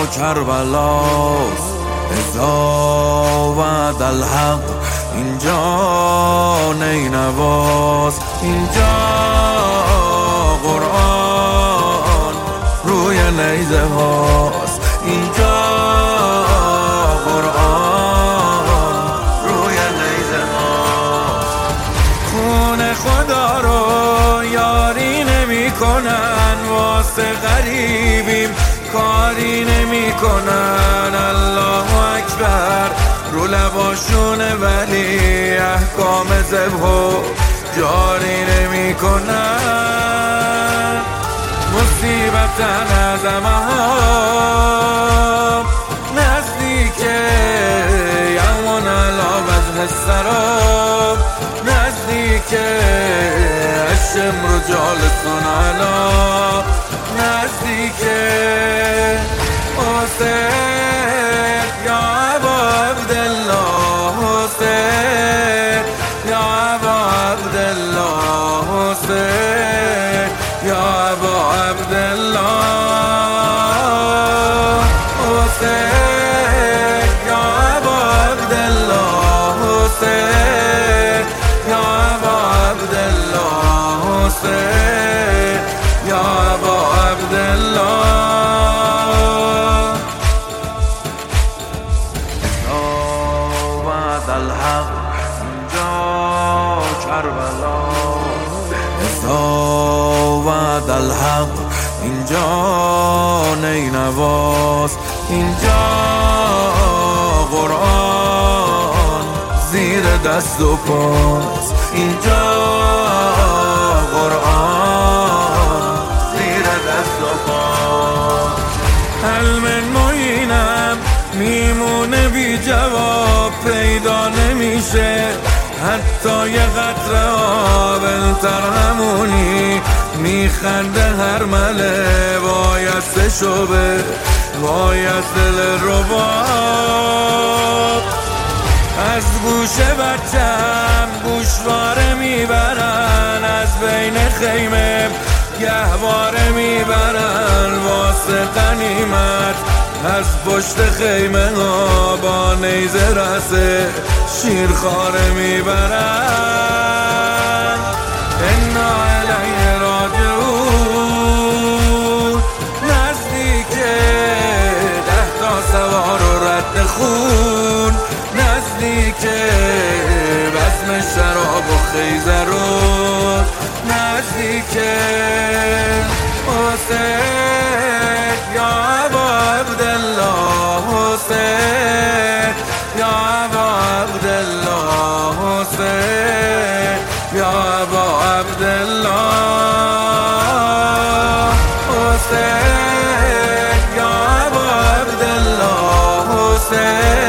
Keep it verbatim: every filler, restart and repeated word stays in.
کربلاست، اذا وعد الحق اینجا نینواست، اینجا قرآن روی نیزه هاست، اینجا قرآن روی نیزه هاست. خون خدا رو یاری نمی کنن، واسه غریبیم کاری نمی کنن. الله اکبر رو لباشونه ولی احکام ذبحو جاری نمی کنن. مصیبت نظمه ها نزدیکه، یوان علا وجه السراب نزدیکه، الشمر جالسون علا نزدیکه. حسین یا ابا عبدالله، حسین یا ابا عبدالله، حسین یا ابا عبدالله، حسین یا ابا عبدالله، حسین یا ابا عبدالله، حسین یا ابا عبدالله. الحق اینجا کربلاست، اذا وعد الحق اینجا نینواست، اینجا قرآن زیر دست و پاست، اینجا قرآن زیر دست و پاست. حلم معینم میمونه بی جواب، پیدا نمیشه حتی یه قطره آب. التر همونی میخنده هر مله، بایسته شبه بایسته رباب. از گوش بچم گوشواره میبرن، از بین خیمه گهواره میبرن. واسه غنیمت از پشت خیمه ها با نیزه رسه شیرخواره میبرن. انا علیه راجعون نزدیکه، ده تا سوار و رد خون نزدیکه، بزم شراب و خیزرون نزدیکه. حسین یا ابا عبدالله، حسین یا ابا عبدالله، حسین یا ابا عبدالله، حسین یا ابا عبدالله، حسین